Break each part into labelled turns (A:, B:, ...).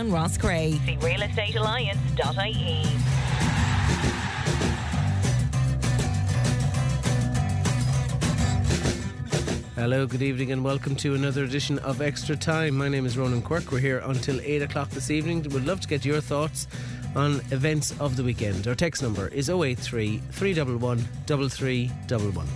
A: Down Rosscray.
B: See realestatealliance.ie.
C: Hello, good evening and welcome to another edition of Extra Time. My name is Ronan Quirk. We're here until 8 o'clock this evening. We'd love to get your thoughts on events of the weekend. Our text number is 083 311 3311.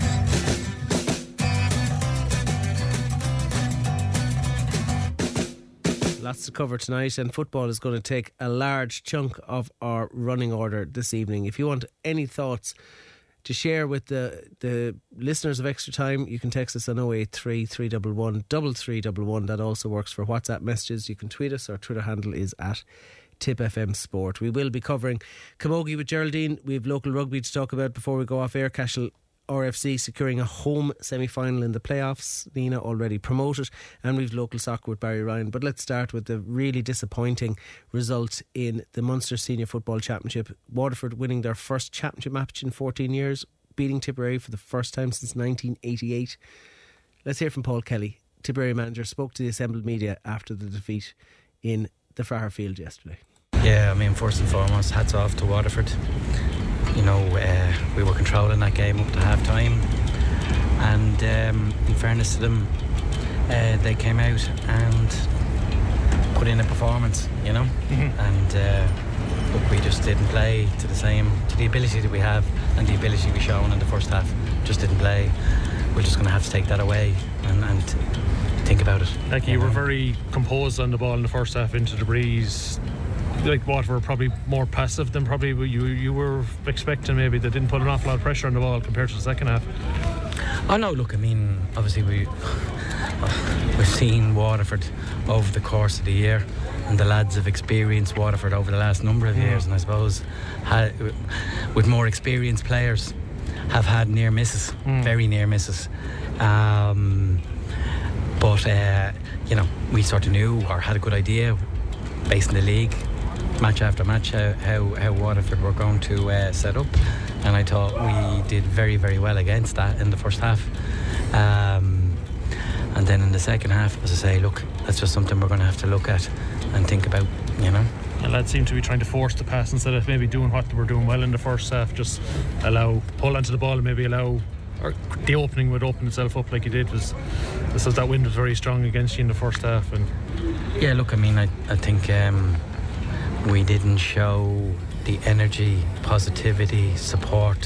C: Lots to cover tonight, and football is going to take a large chunk of our running order this evening. If you want any thoughts to share with the listeners of Extra Time, you can text us on 083 311 3311. That also works for WhatsApp messages. You can tweet us. Our Twitter handle is at TipFM Sport. We will be covering Camogie with Geraldine. We have local rugby to talk about before we go off air. Cashel RFC securing a home semi-final in the playoffs. Nina already promoted, and we've local soccer with Barry Ryan. But let's start with the really disappointing result in the Munster Senior Football Championship. Waterford winning their first championship match in 14 years, beating Tipperary for the first time since 1988. Let's hear from Paul Kelly. Tipperary manager spoke to the assembled media after the defeat in the Fraher Field yesterday.
D: Yeah, I mean, first and foremost, hats off to Waterford. You know, we were controlling that game up to half time, and in fairness to them, they came out and put in a performance, you know. And look, we just didn't play to the ability that we have and the ability we shown in the first half. Just didn't play. We're just going to have to take that away and think about it.
E: Like, you were very composed on the ball in the first half into the breeze. Like, Waterford were probably more passive than probably you were expecting. Maybe they didn't put an awful lot of pressure on the ball compared to the second half.
D: Oh no, look, I mean, obviously we've seen Waterford over the course of the year, and the lads have experienced Waterford over the last number of years, and I suppose with more experienced players have had near misses, very near misses. But you know, we sort of knew or had a good idea based in the league, match after match, how Waterford were going to set up, and I thought we did very, very well against that in the first half. And then in the second half, as I say, look, that's just something we're going to have to look at and think about, you know.
E: The lads seem to be trying to force the pass instead of maybe doing what they were doing well in the first half. Just pull onto the ball and maybe allow, or the opening would open itself up like you did. That wind was very strong against you in the first half. And
D: yeah, look, I mean, I think we didn't show the energy, positivity, support,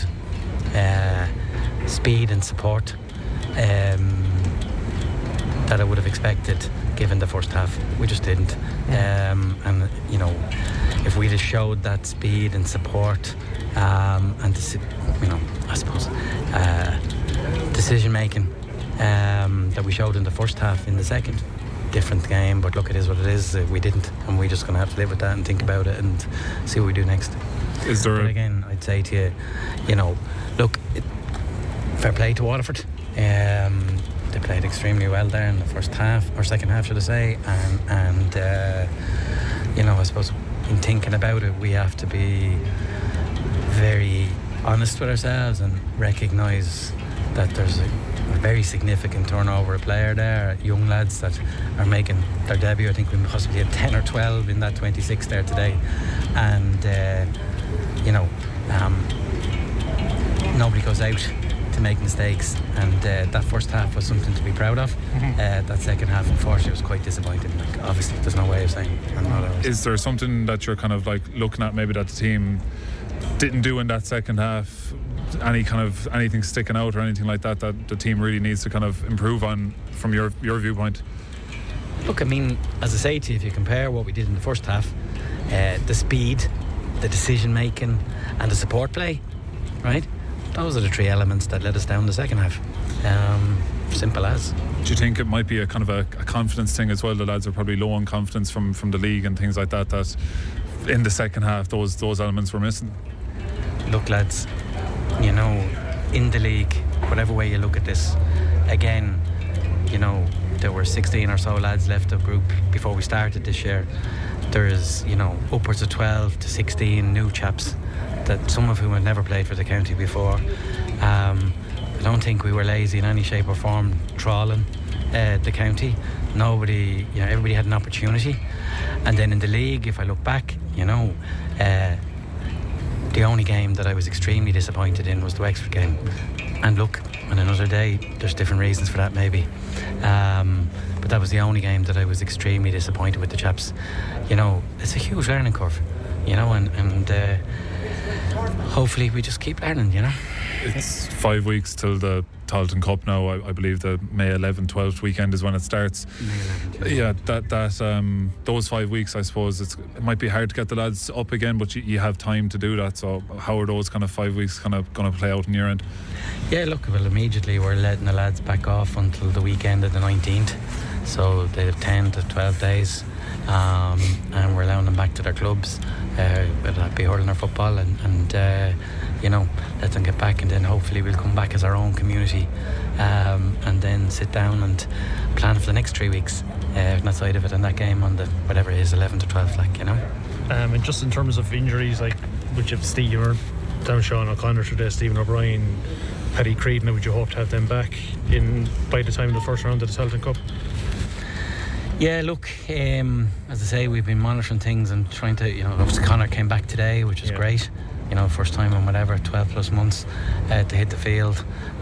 D: speed and support that I would have expected given the first half. We just didn't. And you know, if we'd have showed that speed and support and you know, I suppose decision making that we showed in the first half, in the second, different game. But look, it is what it is. We didn't, and we're just going to have to live with that and think about it and see what we do next. But again, I'd say to you, you know, look, fair play to Waterford. They played extremely well there in the first half, or second half should I say, and you know, I suppose in thinking about it, we have to be very honest with ourselves and recognise that there's a very significant turnover of player there, young lads that are making their debut. I think we possibly had 10 or 12 in that 26 there today, and you know, nobody goes out to make mistakes, and that first half was something to be proud of. That second half, unfortunately, was quite disappointing. Like, obviously there's no way of saying.
F: Is there something that you're kind of like looking at maybe that the team didn't do in that second half? Anything sticking out or anything like that the team really needs to kind of improve on from your viewpoint?
D: Look, I mean, as I say to you, if you compare what we did in the first half, the speed, the decision making and the support play, right, those are the three elements that let us down the second half. Simple as.
F: Do you think it might be a kind of a confidence thing as well? The lads are probably low on confidence from the league and things like that in the second half those elements were missing?
D: Look, lads, you know, in the league, whatever way you look at this, again, you know, there were 16 or so lads left of group before we started this year. There's, you know, upwards of 12 to 16 new chaps, that some of whom had never played for the county before. I don't think we were lazy in any shape or form trawling the county, nobody, everybody had an opportunity. And then in the league, if I look back, the only game that I was extremely disappointed in was the Wexford game. And look, on another day, there's different reasons for that maybe. But that was the only game that I was extremely disappointed with the chaps. It's a huge learning curve, and hopefully we just keep learning,
F: It's 5 weeks till the Tailteann Cup now. I believe the May 11th, 12th weekend is when it starts.
D: May 11th,
F: that those 5 weeks, I suppose it might be hard to get the lads up again, but you have time to do that. So how are those kind of 5 weeks kind of going to play out in your end?
D: Yeah, look, well, immediately we're letting the lads back off until the weekend of the 19th. So they have 10 to 12 days, and we're allowing them back to their clubs, whether that be hurling or football, and let them get back, and then hopefully we'll come back as our own community, and then sit down and plan for the next 3 weeks, that side of it, and that game on the whatever it is, 11 to 12,
E: And just in terms of injuries, which have Steve, you were down Sean O'Connor today, Stephen O'Brien, Paddy Creedon, would you hope to have them back by the time of the first round of the Tailteann Cup?
D: Yeah, look, as I say, we've been monitoring things and trying to, obviously Connor came back today, which is great. First time in 12 plus months to hit the field.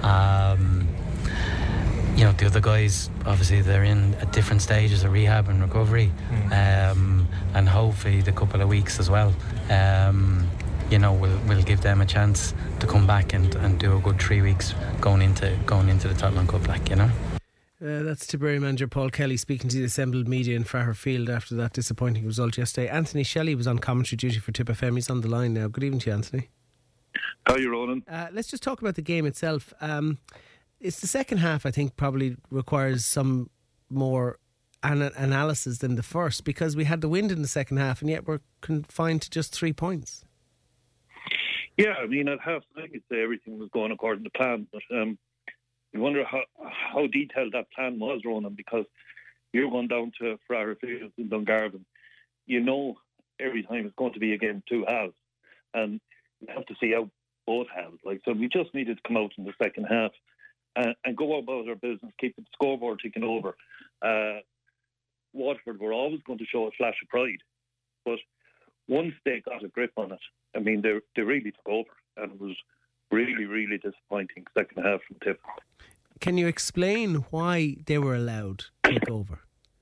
D: The other guys, obviously, they're in at different stages of rehab and recovery, and hopefully the couple of weeks as well. We'll give them a chance to come back and do a good 3 weeks going into the Tailteann Cup,
C: That's Tipperary manager Paul Kelly speaking to the assembled media in Fairfield after that disappointing result yesterday. Anthony Shelley was on commentary duty for Tip FM. He's on the line now. Good evening to you, Anthony.
A: How are you, Ronan?
C: Let's just talk about the game itself. It's the second half, I think, probably requires some more analysis than the first, because we had the wind in the second half and yet we're confined to just 3 points.
A: Yeah, at half time I'd say everything was going according to plan, but you wonder how detailed that plan was, Ronan, because you're going down to Ferrara Field in Dungarvan. Every time it's going to be a game of 2 halves, and you have to see out both halves. So we just needed to come out in the second half and go about our business, keep the scoreboard ticking over. Waterford were always going to show a flash of pride, but once they got a grip on it, they really took over, and it was really, really disappointing second half from Tip.
C: Can you explain why they were allowed to take over?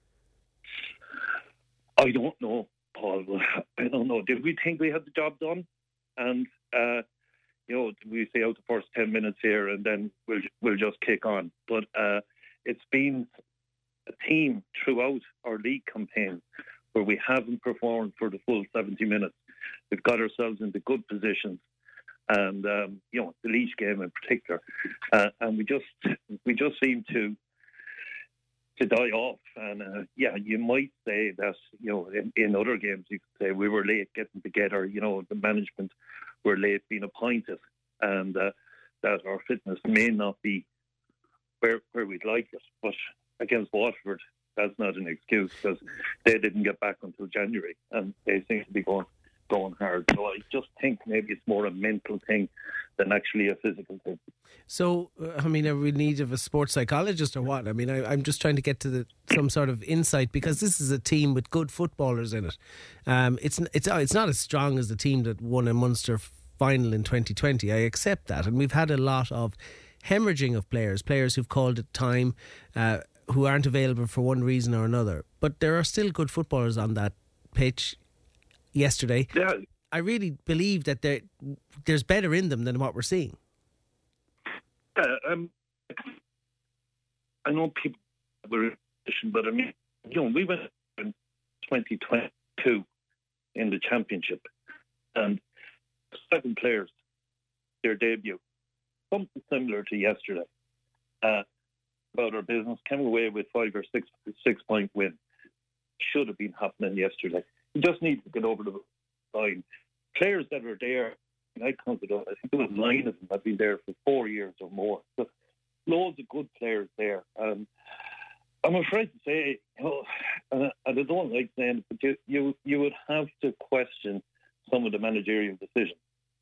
A: I don't know, Paul. I don't know. Did we think we had the job done? And we see out the first 10 minutes here, and then we'll just kick on. But it's been a theme throughout our league campaign where we haven't performed for the full 70 minutes. We've got ourselves into good positions, and the Laois game in particular, and we just seem to die off. And you might say that in other games you could say we were late getting together. The management were late being appointed, and that our fitness may not be where we'd like it. But against Waterford, that's not an excuse, because they didn't get back until January, and they seem to be going hard. So I just think maybe it's more a mental thing than actually a physical thing.
C: So, are we in need of a sports psychologist or what? I'm just trying to get to some sort of insight, because this is a team with good footballers in it. It's not as strong as the team that won a Munster final in 2020. I accept that, and we've had a lot of hemorrhaging of players who've called it time, who aren't available for one reason or another. But there are still good footballers on that pitch yesterday.
A: Yeah.
C: I really believe that there's better in them than what we're seeing.
A: I know people were in a position, but we went in 2022 in the championship, and 7 players, their debut, something similar to yesterday, about our business, came away with 5 or 6 point win. Should have been happening yesterday. You just need to get over the line. Players that are there, I counted up, I think there was 9 of them have been there for 4 years or more. So loads of good players there. I'm afraid to say, and I don't like saying it, but you would have to question some of the managerial decisions.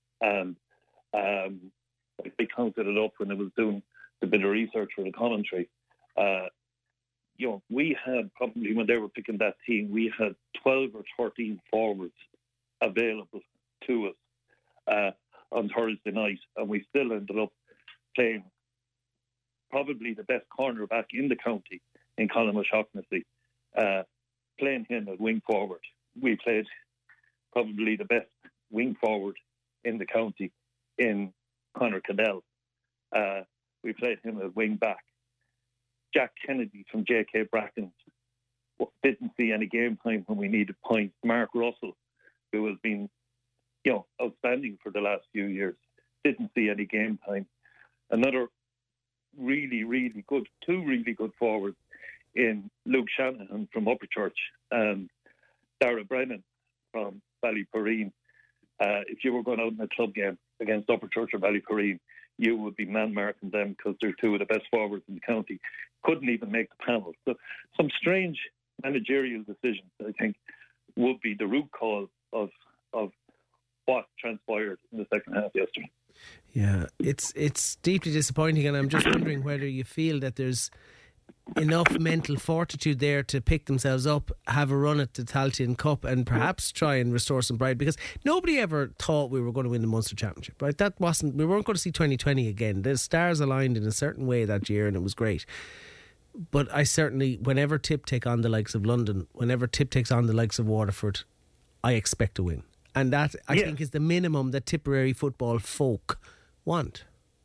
A: I counted it up when I was doing a bit of research for the commentary. we had probably, when they were picking that team, we had 12 or 13 forwards available to us on Thursday night, and we still ended up playing probably the best cornerback in the county in Colin O'Shaughnessy, playing him at wing forward. We played probably the best wing forward in the county in Conor Cadell. We played him at wing back. Jack Kennedy from JK Bracken didn't see any game time when we needed points. Mark Russell, who has been outstanding for the last few years, didn't see any game time. Another really, really good, two really good forwards in Luke Shanahan from Upperchurch and Dara Brennan from Ballyporeen. If you were going out in a club game against Upperchurch or Ballyporeen, you would be man-marking them because they're two of the best forwards in the county. Couldn't even make the panel. So some strange managerial decisions, I think, would be the root cause of what transpired in the second half yesterday.
C: Yeah, it's deeply disappointing, and I'm just wondering whether you feel that there's enough mental fortitude there to pick themselves up, have a run at the Tailteann Cup, and perhaps try and restore some pride, because nobody ever thought we were going to win the Munster Championship, right? We weren't going to see 2020 again. The stars aligned in a certain way that year, and it was great. But I certainly, whenever Tip take on the likes of London, whenever Tip takes on the likes of Waterford, I expect to win. And that, I think, is the minimum that Tipperary football folk want.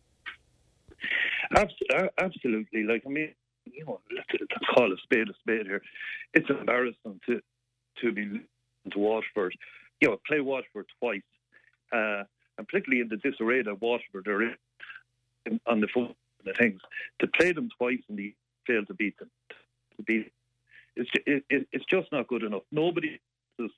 A: Absolutely. Let's call a spade here. It's embarrassing to be losing to Waterford. Play Waterford twice. And particularly in the disarray that Waterford are in on the foot of the things. To play them twice and fail to beat them. It's just not good enough. Nobody is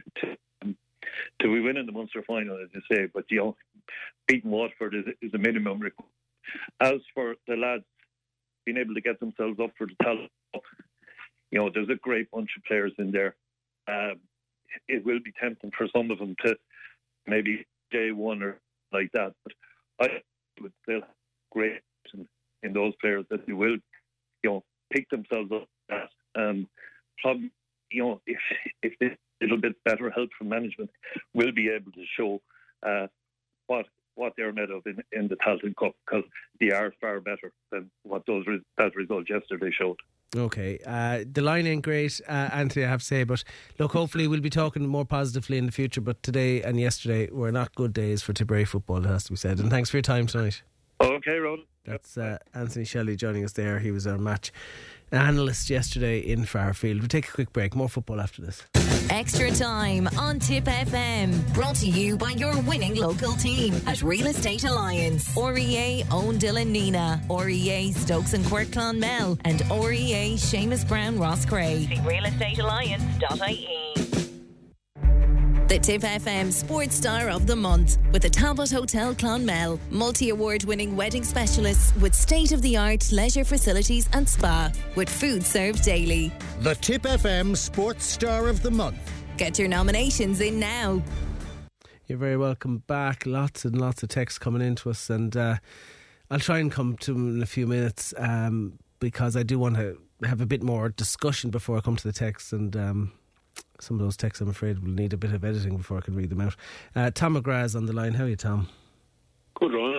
A: to be winning the Munster final, as you say, but beating Waterford is a minimum requirement. As for the lads being able to get themselves up for the Tailteann Cup, there's a great bunch of players in there. It will be tempting for some of them to maybe day one or like that, but I would still have great in those players that they will, pick themselves up and probably, if this little bit better help from management, will be able to show what they're made of in the Tailteann Cup, because they are far better than what that result yesterday showed. Okay,
C: the line ain't great, Anthony, I have to say, but look, hopefully we'll be talking more positively in the future, but today and yesterday were not good days for Tipperary football, it has to be said, and thanks for your time tonight.
A: Okay, Ron.
C: That's Anthony Shelley joining us there. He was our match analyst yesterday in Fairfield. We'll take a quick break. More football after this.
B: Extra time on Tip FM. Brought to you by your winning local team at Real Estate Alliance. REA own Dylan Nina, REA Stokes and Quirk Clonmel, and REA Seamus Brown Rosscray. See realestatealliance.ie. The Tip FM Sports Star of the Month with the Talbot Hotel Clonmel. Multi-award winning wedding specialists with state-of-the-art leisure facilities and spa with food served daily.
G: The Tip FM Sports Star of the Month.
B: Get your nominations in now.
C: You're very welcome back. Lots and lots of texts coming into us, and I'll try and come to them in a few minutes because I do want to have a bit more discussion before I come to the texts, and some of those texts, I'm afraid, will need a bit of editing before I can read them out. Tom McGrath is on the line. How are you, Tom?
H: Good, Ron.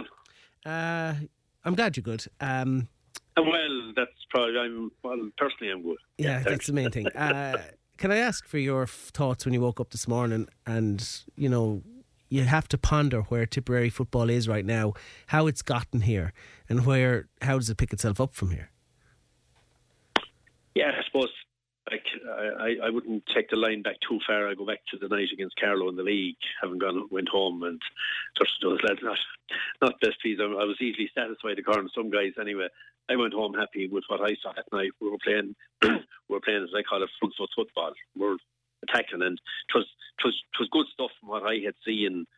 C: I'm glad you're good.
H: Well, that's probably, personally I'm good.
C: Yeah, that's the main thing. Can I ask for your thoughts when you woke up this morning and, you have to ponder where Tipperary football is right now, how it's gotten here, and how does it pick itself up from here?
H: Yeah, I suppose I wouldn't take the line back too far. I go back to the night against Carlow in the league, went home and touched those lads. Not best pleased. I was easily satisfied according to some guys anyway. I went home happy with what I saw that night. We were playing as I call it, front foot football. We're attacking, and it was good stuff from what I had seen,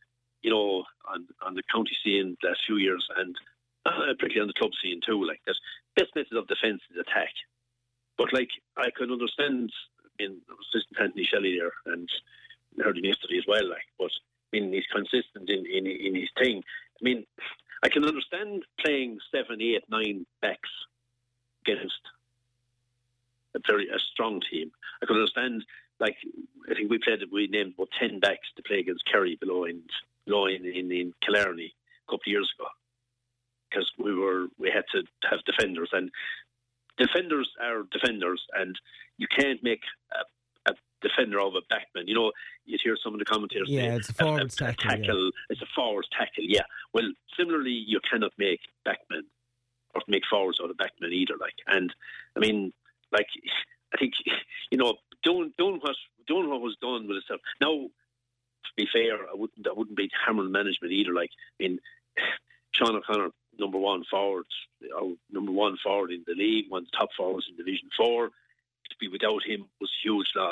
H: on the county scene the last few years, and particularly on the club scene too. Like that, best method of defence is attack. But I could understand, I was listening to Anthony Shelley there, and I heard him yesterday as well. But he's consistent in his thing. I can understand playing 7, 8, 9 backs against a strong team. I could understand, like, I think we named about 10 backs to play against Kerry below in Killarney a couple of years ago, because we had to have defenders, and defenders are defenders, and you can't make a defender of a backman. You know, you'd hear some of the commentators say
C: it's a forward tackle. Yeah.
H: It's a forward tackle, yeah. Well, similarly, you cannot make backmen or make forwards out of backmen either. Like, and I mean, like, I think, you know, doing what was done with itself. Now, to be fair, I wouldn't be hammering management either. Like, I mean, Sean O'Connor, number one forward in the league, one of the top forwards in Division 4. To be without him was a huge loss.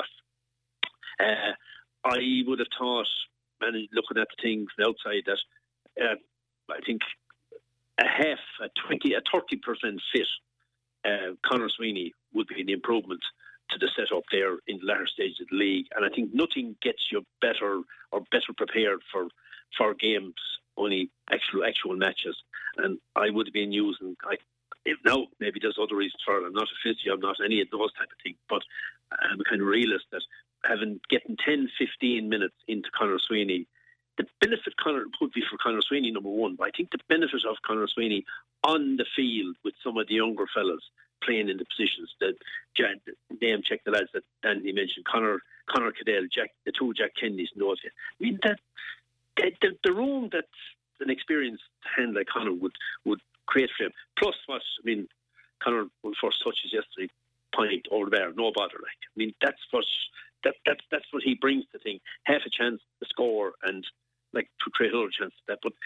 H: I would have thought, looking at the thing from the outside, that I think a 30% fit Conor Sweeney would be an improvement to the setup there in the latter stage of the league. And I think nothing gets you better prepared for games, only actual matches. And I would have been using, now maybe there's other reasons for it. I'm not a physio, I'm not any of those type of things, but I'm a kind of realist that getting 10-15 minutes into Conor Sweeney, the benefit would be for Conor Sweeney, number one, but I think the benefit of Conor Sweeney on the field with some of the younger fellas playing in the positions that name check the lads that Andy mentioned, Conor Cadell, the two Jack Kennedys, and those. I mean, that the room that an experienced hand like Conor would create for him. Plus, Conor first touches yesterday, point over the bar, no bother. Like, I mean, that's what he brings to the thing. Half a chance to score and like to create other chances. That, but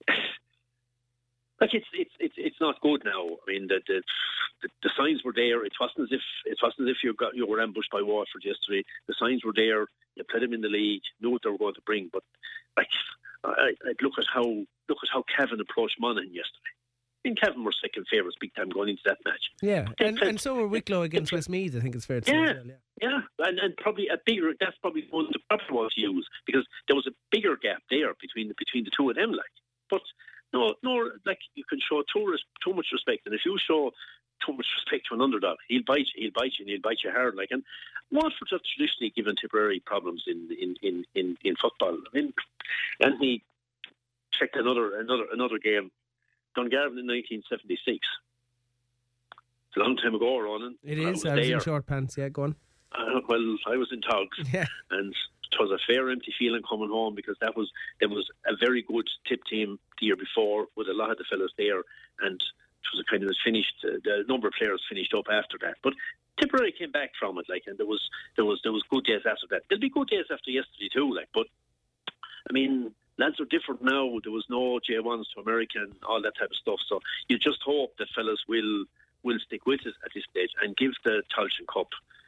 H: like it's not good now. I mean, the signs were there. It wasn't as if you were ambushed by Waterford yesterday. The signs were there. You played them in the league, knew what they were going to bring. But like, I'd look at how Cavan approached Monaghan yesterday. I think Cavan were second favourites big time going into that match.
C: Yeah, and so were Wicklow against Westmeath, I think it's fair to say.
H: Yeah, and probably that's probably one the proper one to use, because there was a bigger gap there between the two of them. Like, but no, like, you can show too much respect, and if you show too much respect to an underdog, he'll bite you hard. Like, and Waterford have traditionally given Tipperary problems in football. I mean, and he checked another game. Dungarvan in 1976. It's a long time ago, Ronan.
C: It is. I was in short pants. Yeah, go on.
H: Well, I was in togs. Yeah. And it was a fair empty feeling coming home, because there was a very good tip team the year before with a lot of the fellas there, and it was a kind of finished. The number of players finished up after that, but Tipperary came back from it, like, and there was good days after that. There'll be good days after yesterday too, like, but I mean, lads are different now. There was no J1s to America and all that type of stuff. So you just hope that fellas will stick with it at this stage and give the Tailteann Cup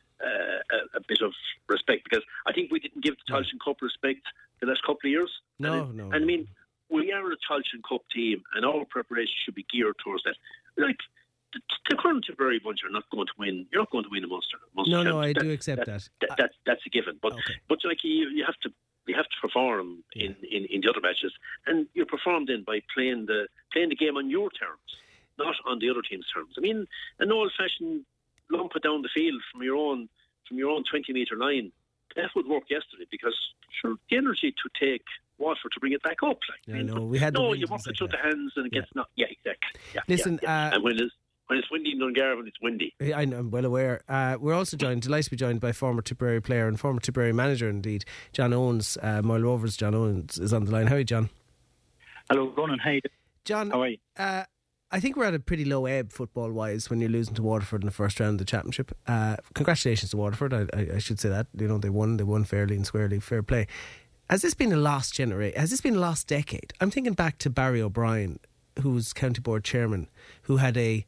H: a bit of respect, because I think we didn't give the Tailteann Cup respect the last couple of years.
C: No.
H: And I mean, we are a Tailteann Cup team, and our preparation should be geared towards that. Like, the current Tipperary bunch are not going to win. You're not going to win a Munster.
C: No, I do accept that.
H: That's a given. But like, you have to perform in the other matches, and you perform then by playing the game on your terms, not on the other team's terms. I mean, an old-fashioned lump it down the field from your own 20-metre line, that would work yesterday, because sure, the energy to take Waterford to bring it back up. Like,
C: we had
H: you work it through the hands, and it gets not. Yeah, exactly. Yeah,
C: listen,
H: and when it's windy in Dungarvan, it's windy.
C: I'm well aware. We're also delighted to be joined by former Tipperary player and former Tipperary manager, indeed, John Owens. Moyle Rovers' John Owens is on the line. How are you, John?
I: Hello, Ronan. How are you?
C: John, how are you? I think we're at a pretty low ebb football-wise when you're losing to Waterford in the first round of the championship. Congratulations to Waterford. I should say that. You know, they won fairly and squarely. Fair play. Has this been a lost generation? Has this been a lost decade? I'm thinking back to Barry O'Brien, who was county board chairman, who had a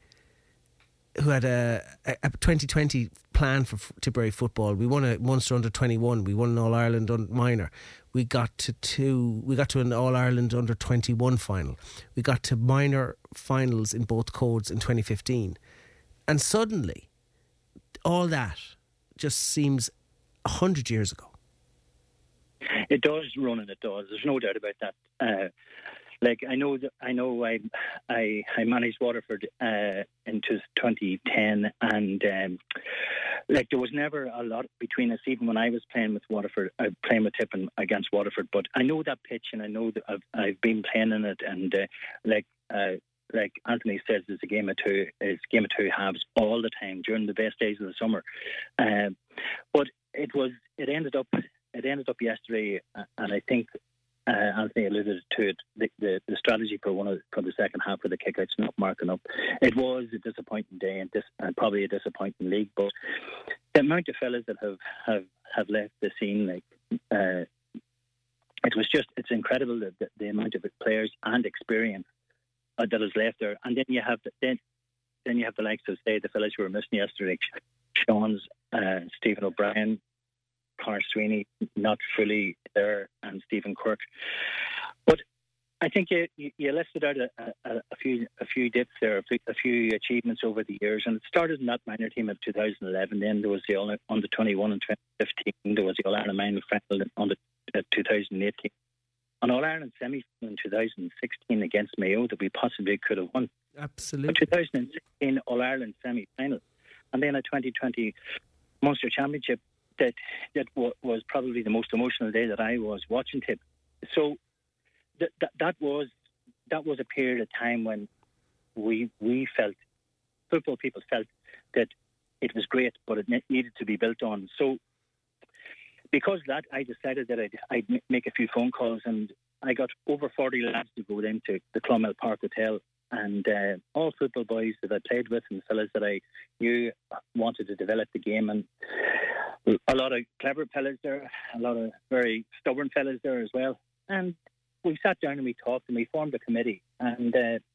C: 2020 plan for Tipperary football. We won a Munster under 21. We won an All Ireland minor. We got to an All Ireland under 21 final. We got to minor finals in both codes in 2015, and suddenly, all that just seems 100 years ago.
I: It does, Ronan. It does. There's no doubt about that. Like I managed Waterford into 2010, and like there was never a lot between us, even when I was playing with Waterford, playing with Tippin against Waterford. But I know that pitch, and I know that I've been playing in it, and like Anthony says, it's a game of two. It's a game of two halves all the time during the best days of the summer. But it ended up yesterday, and I think Anthony alluded to it. The strategy for the second half for the kickouts not marking up. It was a disappointing day and probably a disappointing league. But the amount of fellas that have left the scene, it's incredible the amount of players and experience that is left there. And then you have the likes of, say, the fellas who were missing yesterday, Sean's, Stephen O'Brien, Conor Sweeney, not fully there, and Stephen Quirk. But I think you listed out a few dips there, a few achievements over the years, and it started in that minor team of 2011. Then there was the under 21 in 2015. There was the All Ireland minor final in under 2018. An All Ireland semi in 2016 against Mayo that we possibly could have won.
C: Absolutely.
I: A 2016 All Ireland semi final, and then a 2020 Munster Championship that was probably the most emotional day that I was watching Tip. So that was a period of time when we felt, football people felt, that it was great, but it needed to be built on. So because of that, I decided that I'd make a few phone calls, and I got over 40 lads to go into the Clonmel Park Hotel, and all football boys that I played with and fellas that I knew wanted to develop the game, and a lot of clever fellas there, a lot of very stubborn fellas there as well. And we sat down and we talked and we formed a committee, and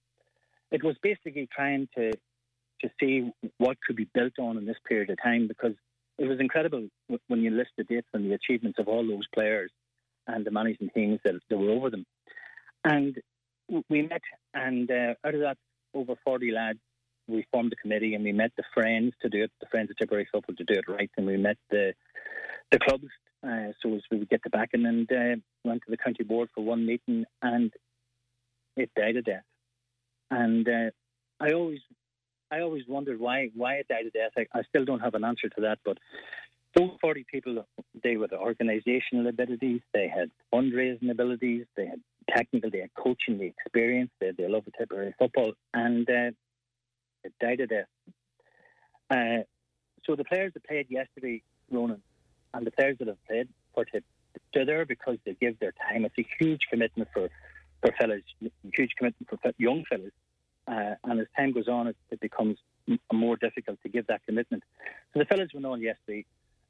I: it was basically trying to see what could be built on in this period of time, because it was incredible when you list the dates and the achievements of all those players and the managing teams that were over them. And we met, and out of that over 40 lads, we formed a committee, and we met the Friends to do it, the Friends of Tipperary Football, to do it right, and we met the clubs so as we would get the backing, and went to the county board for one meeting, and it died a death. And I always wondered why it died a death. I still don't have an answer to that, but those 40 people, they were the organisational abilities, they had fundraising abilities, they had technical, they had coaching, the experience, they had the love of Tipperary football, and it died a death. So the players that played yesterday, Ronan, and the players that have played for Tip, they're there because they give their time. It's a huge commitment for fellas, huge commitment for young fellas. And as time goes on, it becomes more difficult to give that commitment. So the fellas went on yesterday,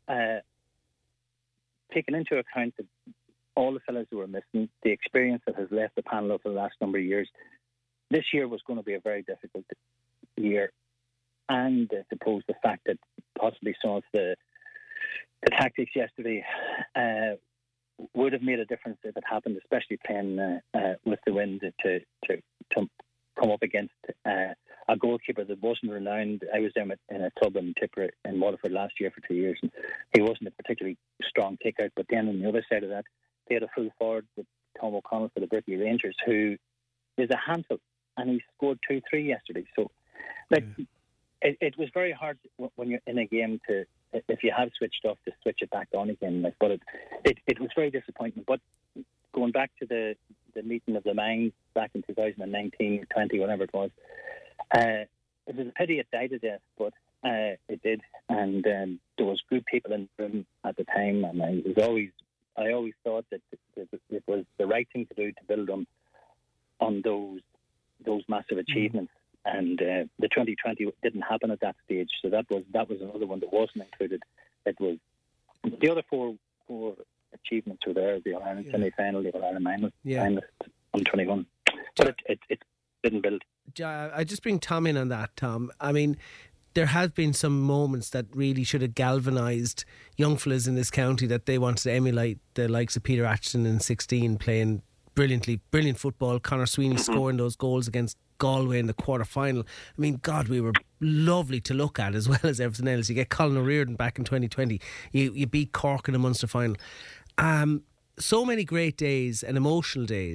I: taking into account all the fellas who were missing, the experience that has left the panel over the last number of years. This year was going to be a very difficult year, and I suppose the fact that possibly some of the tactics yesterday would have made a difference if it happened, especially playing with the wind to come up against a goalkeeper that wasn't renowned. I was there in a club in Tipperary in Waterford last year for 2 years, and he wasn't a particularly strong kick-out. But then on the other side of that, they had a full forward with Tom O'Connell for the Brittany Rangers, who is a handful, and he scored 2-3 yesterday. So it was very hard when you're in a game to, if you have switched off, to switch it back on again. But it was very disappointing. But going back to the meeting of the minds back in 2019, 20, whatever it was, it was a pity it died a death, but it did. And there was good people in the room at the time, and I always thought that it was the right thing to do to build on those massive achievements. And the 2020 didn't happen at that stage, so that was another one that wasn't included. It was the other four achievements were there: the All Ireland semi-final, the All Ireland finalist on 21, but it didn't build.
C: I just bring Tom in on that, Tom. I mean, there have been some moments that really should have galvanised young fellas in this county, that they wanted to emulate the likes of Peter Atchison in 16, playing brilliant football. Conor Sweeney scoring those goals against Galway in the quarter-final. I mean, God, we were lovely to look at as well as everything else. You get Colin O'Riordan back in 2020. You beat Cork in the Munster final. So many great days and emotional days.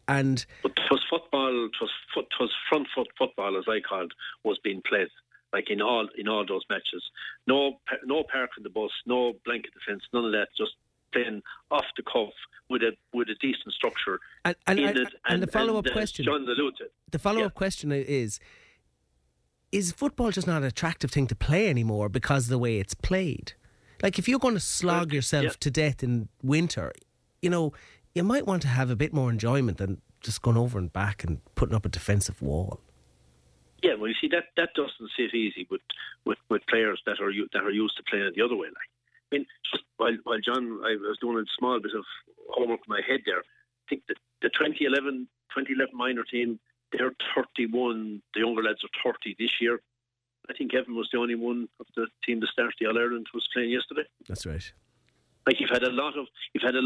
C: And
H: but it was football. It was front foot football, as I called, was being played. Like in all those matches, no parking the bus, no blanket defence, none of that. Just playing off the cuff with a decent structure.
C: And the follow-up question,
H: John alluded.
C: The follow-up question is football just not an attractive thing to play anymore because of the way it's played? Like if you're going to slog yourself to death in winter, you might want to have a bit more enjoyment than just going over and back and putting up a defensive wall.
H: Yeah, well, you see that doesn't sit easy with players that are used to playing it the other way. Like, I mean, just while John, I was doing a small bit of homework in my head there. I think that the 2011 minor team, they're 31. The younger lads are 30 this year. I think Evan was the only one of the team that started the All Ireland was playing yesterday.
C: That's right.
H: Like you've had a lot of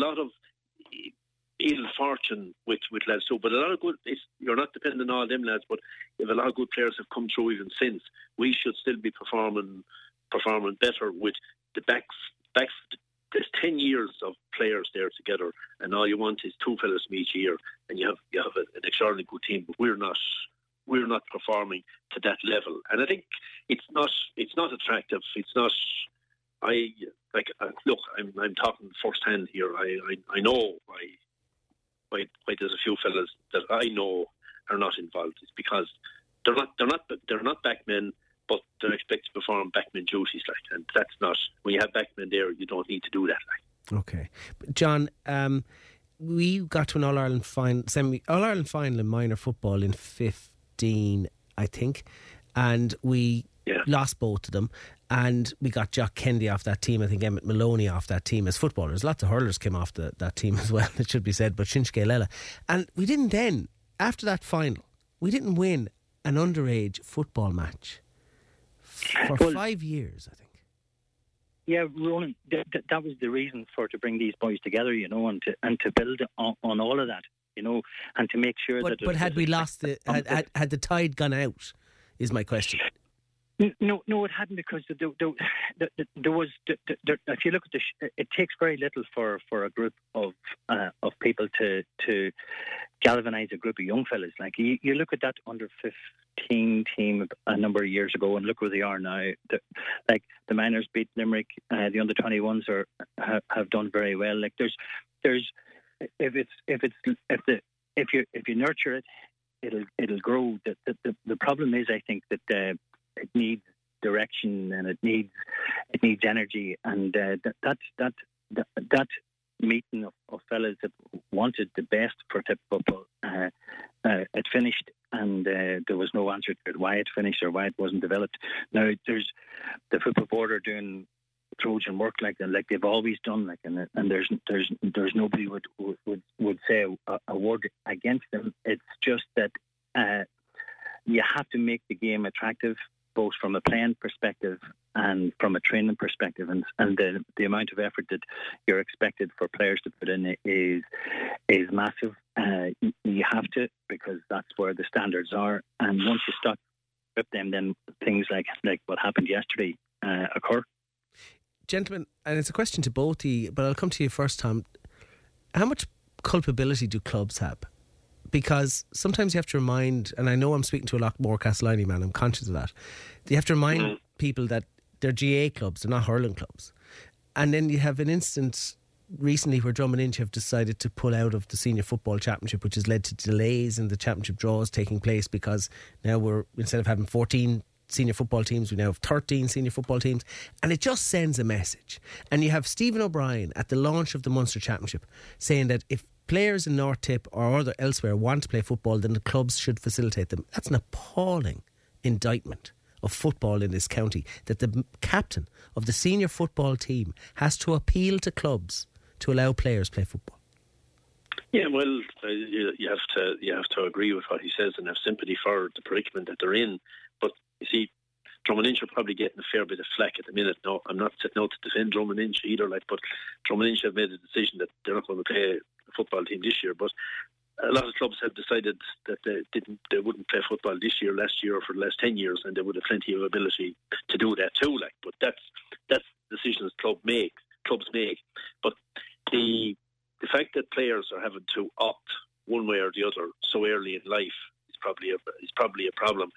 H: ill fortune with lads too, but a lot of good. You're not depending on all them lads, but if a lot of good players have come through even since, we should still be performing better with the back. There's 10 years of players there together, and all you want is two fellas from each year, and you have an extraordinarily good team. But we're not performing to that level, and I think it's not attractive. It's not. Look, I'm talking first hand here. I know why there's a few fellas that I know are not involved. It's because they're not backmen, but they're expected to perform backman duties, like, and that's not. When you have backmen there, you don't need to do that, like.
C: Okay, John. We got to an All Ireland final in minor football in 2015, I think, and we lost both of them. And we got Jock Kennedy off that team. I think Emmett Maloney off that team as footballers. Lots of hurlers came off that team as well, it should be said, but Shinsuke Lela. And we didn't then, after that final, we didn't win an underage football match for 5 years, I think.
I: Yeah, Ronan, that was the reason to bring these boys together, and to build on all of that, and to make sure that...
C: But had we lost had the tide gone out, is my question.
I: No, it hadn't, because there was. If you look at it takes very little for a group of people to galvanise a group of young fellas. Like you look at that under 15 team a number of years ago, and look where they are now. The minors beat Limerick. The under 21s have done very well. Like there's if you nurture it, it'll grow. The problem is, I think that. It needs direction, and it needs energy, and that meeting of fellas that wanted the best for tip football, it finished, and there was no answer to why it finished or why it wasn't developed. Now there's the Football Board are doing Trojan work like they've always done, and there's nobody would say a word against them. It's just that you have to make the game attractive, both from a playing perspective and from a training perspective, and the amount of effort that you're expected for players to put in is massive. You have to, because that's where the standards are, and once you start with them, then things like what happened yesterday occur.
C: Gentlemen, and it's a question to both of you, but I'll come to you first, Tom. How much culpability do clubs have? Because sometimes you have to remind, and I know I'm speaking to a lot more Castellani man, I'm conscious of that. You have to remind people that they're GA clubs, they're not hurling clubs. And then you have an instance recently where Drom and Inch have decided to pull out of the Senior Football Championship, which has led to delays in the championship draws taking place, because now instead of having 14 senior football teams, we now have 13 senior football teams, and it just sends a message. And you have Stephen O'Brien at the launch of the Munster Championship saying that if players in North Tip or elsewhere want to play football, then the clubs should facilitate them. That's an appalling indictment of football in this county, that the captain of the senior football team has to appeal to clubs to allow players play football.
H: Yeah, well, you have to agree with what he says and have sympathy for the predicament that they're in. But you see, Drom and Inch are probably getting a fair bit of flack at the minute. No, I'm not setting out to defend Drom and Inch either, but Drom and Inch have made a decision that they're not going to play a football team this year. But a lot of clubs have decided that they wouldn't play football this year, last year, or for the last 10 years, and they would have plenty of ability to do that too. But that's decisions clubs make. But the fact that players are having to opt one way or the other so early in life is probably a problem.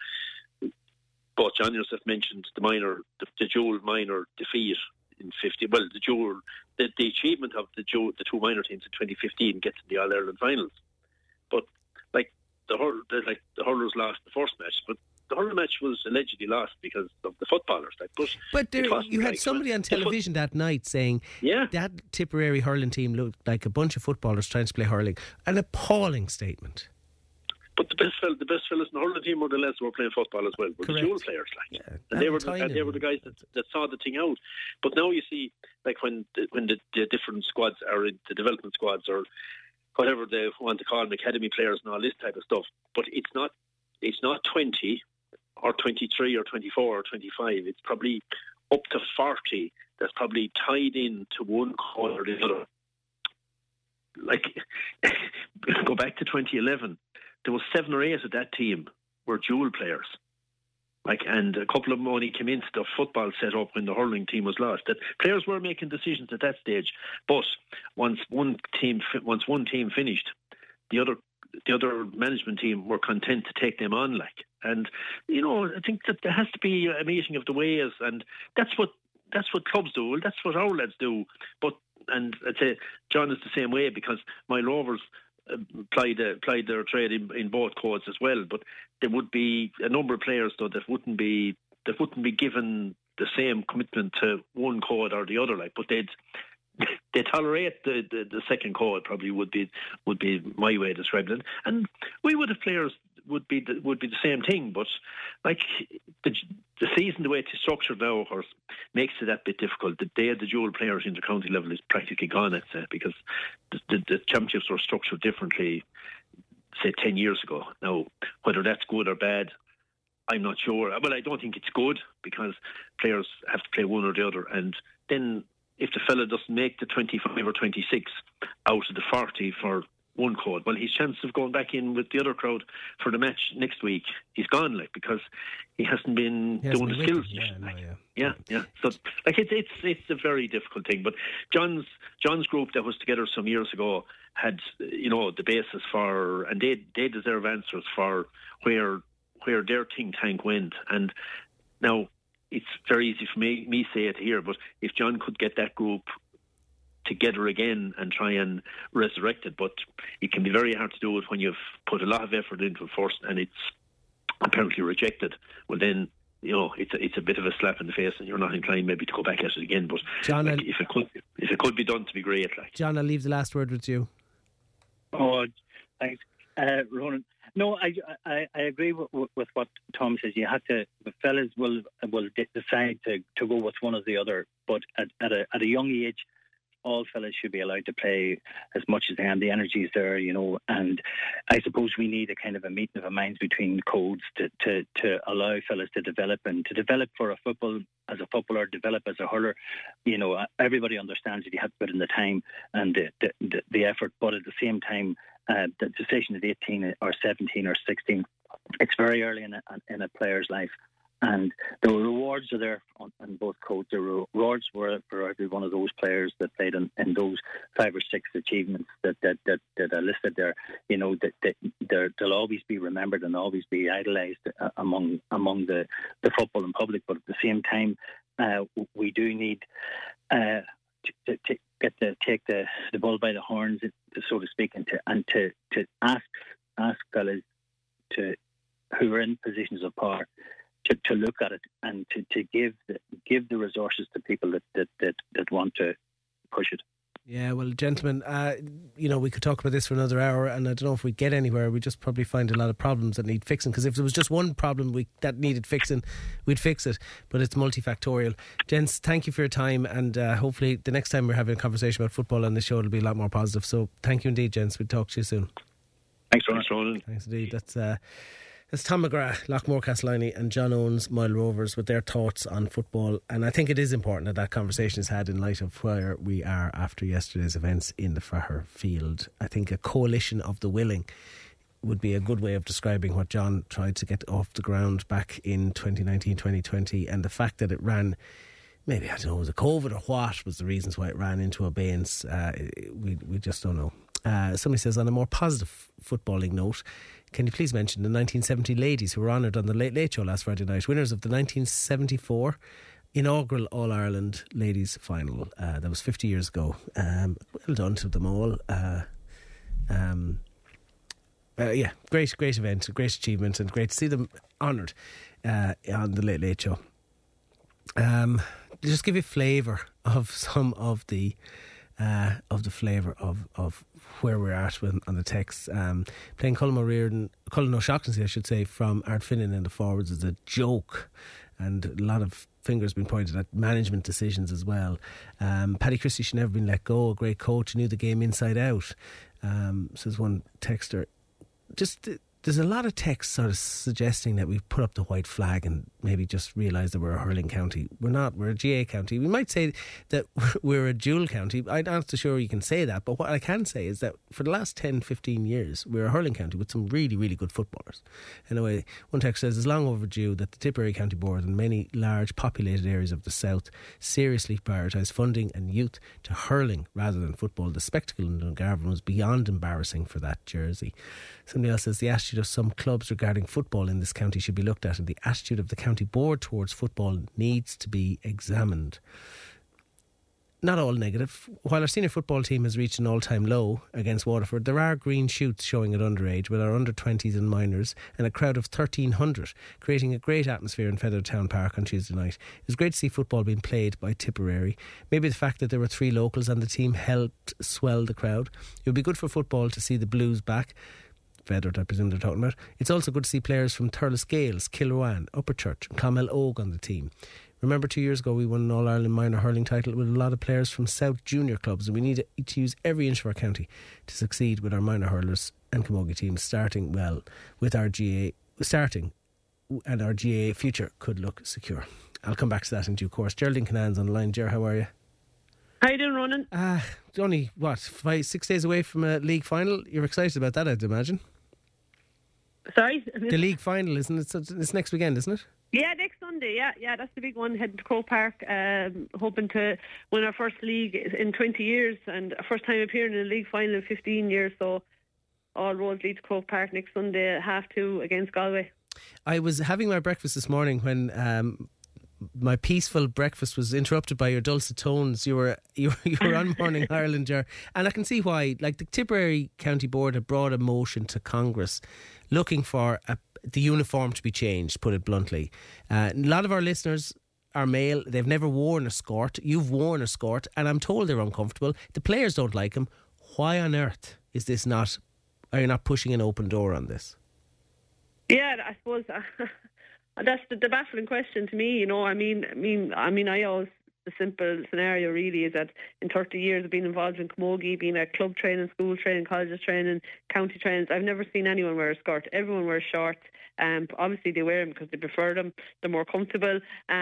H: But John yourself mentioned the Joel minor defeat in 50. Well, the achievement of the two minor teams in 2015 gets to the All Ireland finals. But like the hurlers lost the first match, but the hurling match was allegedly lost because of the footballers.
C: But you had somebody on television that night saying that Tipperary hurling team looked like a bunch of footballers trying to play hurling. An appalling statement.
H: But the best fellas in the hurling team were the lads who were playing football as well. Were the dual players, and they were the guys that saw the thing out. But now you see, like when the different squads are in the development squads or whatever they want to call them, academy players and all this type of stuff. But it's not 20 or 23 or 24 or 25. It's probably up to 40 that's probably tied in to one cause or the other. Like, go back to 2011. There was 7 or 8 of that team were dual players. And a couple of them only came into the football set up when the hurling team was lost. That players were making decisions at that stage. But once one team finished, the other management team were content to take them on. And I think that there has to be a meeting of the ways, and that's what clubs do. That's what our lads do. And I'd say John is the same way, because my Rovers plied their trade in both codes as well. But there would be a number of players though that wouldn't be given the same commitment to one code or the other. But they tolerate the second code. Probably would be my way of describing it. And we would have players would be the same thing. But like the season, the way it's structured now, of course, makes it that bit difficult. The day of the dual players in the county level is practically gone, I'd say, because the championships were structured differently, say 10 years ago. Now, whether that's good or bad, I'm not sure. Well, I don't think it's good, because players have to play one or the other, and then if the fella doesn't make the 25 or 26 out of the 40 for one code, well, his chance of going back in with the other crowd for the match next week, he's gone, because he hasn't been doing the skills. Yeah. So, it's a very difficult thing. But John's group that was together some years ago had, the basis for, and they deserve answers for where their think tank went. And now it's very easy for me say it here, but if John could get that group together again and try and resurrect it, but it can be very hard to do it when you've put a lot of effort into it first and it's apparently rejected. Well, then it's a bit of a slap in the face, and you're not inclined maybe to go back at it again. But John, if it could be done, to be great.
C: John, I'll leave the last word with you.
I: Oh, thanks, Ronan. No, I agree with what Tom says. You have to. The fellas will decide to go with one or the other, but at a young age, all fellas should be allowed to play as much as they can. The energy is there, and I suppose we need a kind of a meeting of the minds between codes to allow fellas to develop, and to develop for a footballer, develop as a hurler. Everybody understands that you have to put in the time and the effort, but at the same time, the decision at 18 or 17 or 16, it's very early in a player's life. And the rewards are there on both codes. The rewards were for every one of those players that played in those 5 or 6 achievements that are listed there. They'll always be remembered and always be idolised among the footballing public. But at the same time, we do need to take the bull by the horns, so to speak, and to ask fellas who are in positions of power to look at it and to give the resources to people that want to push it.
C: Yeah, well, gentlemen, we could talk about this for another hour, and I don't know if we get anywhere. We just probably find a lot of problems that need fixing, because if there was just one problem that needed fixing, we'd fix it. But it's multifactorial. Gents, thank you for your time, and hopefully the next time we're having a conversation about football on this show, it'll be a lot more positive. So thank you indeed, gents. We'll talk to you soon.
H: Thanks, Ronan.
C: Thanks indeed. That's Tom McGrath, Loughmore Castleiney, and John Owens, Moyle Rovers, with their thoughts on football. And I think it is important that conversation is had in light of where we are after yesterday's events in the Fahar Field. I think a coalition of the willing would be a good way of describing what John tried to get off the ground back in 2019-2020, and the fact that it ran, maybe, I don't know, was it COVID or what was the reasons why it ran into abeyance. We just don't know. Somebody says, on a more positive footballing note, can you please mention the 1970 ladies who were honoured on the Late Late Show last Friday night, winners of the 1974 inaugural All-Ireland ladies final. That was 50 years ago. Well done to them all. Great event, great achievement, and great to see them honoured on the Late Late Show. Just give you a flavour of some of the flavour of where we're at on the text. Playing Colin O'Shaughnessy, I should say, from Art Finnan in the forwards is a joke, and a lot of fingers been pointed at management decisions as well. Paddy Christie should never been let go. A great coach, knew the game inside out. Says one texter. There's a lot of text sort of suggesting that we've put up the white flag and maybe just realised that we're a hurling county. We're not. We're a GA county. We might say that we're a dual county. I'm not so sure you can say that, but what I can say is that for the last 10, 15 years, we're a hurling county with some really, really good footballers. Anyway, one text says, it's long overdue that the Tipperary County Board and many large populated areas of the south seriously prioritise funding and youth to hurling rather than football. The spectacle in Dungarvan was beyond embarrassing for that jersey. Somebody else says, the attitude of some clubs regarding football in this county should be looked at, and the attitude of the county board towards football needs to be examined. Not all negative. While our senior football team has reached an all-time low against Waterford, there are green shoots showing at underage with our under-20s and minors and a crowd of 1,300, creating a great atmosphere in Feathertown Park on Tuesday night. It was great to see football being played by Tipperary. Maybe the fact that there were 3 locals on the team helped swell the crowd. It would be good for football to see the Blues back. Feathered, I presume they're talking about. It's also good to see players from Thurles Gales, Kilruane, Upperchurch and Clonmel Ogue on the team. Remember 2 years ago we won an All-Ireland minor hurling title with a lot of players from South junior clubs, and we need to use every inch of our county to succeed with our minor hurlers and camogie teams starting well with our GA and our GA future could look secure. I'll come back to that in due course. Geraldine Canan's on the line. Ger, how are you?
J: How you doing, Ronan?
C: Only 5-6 days away from a league final. You're excited about that, I'd imagine.
J: Sorry?
C: The league final, isn't it? It's next weekend, isn't it?
J: Yeah, next Sunday, yeah, that's the big one, heading to Croke Park, hoping to win our first league in 20 years and first time appearing in a league final in 15 years, so all roads lead to Croke Park next Sunday at 2:30 against Galway. I
C: was having my breakfast this morning when my peaceful breakfast was interrupted by your dulcet tones. You were on Morning Ireland, Ger, and I can see why. Like, the Tipperary County Board have brought a motion to Congress looking for the uniform to be changed, put it bluntly. A lot of our listeners are male. They've never worn a skirt. You've worn a skirt, and I'm told they're uncomfortable. The players don't like them. Why on earth is this not? Are you not pushing an open door on this?
J: Yeah, I suppose that's the baffling question to me. You know, I mean, I always, the simple scenario really is that in 30 years of being involved in camogie, being at club training, school training, colleges training, county trainings, I've never seen anyone wear a skirt. Everyone wears shorts. Obviously they wear them because they prefer them. They're more comfortable.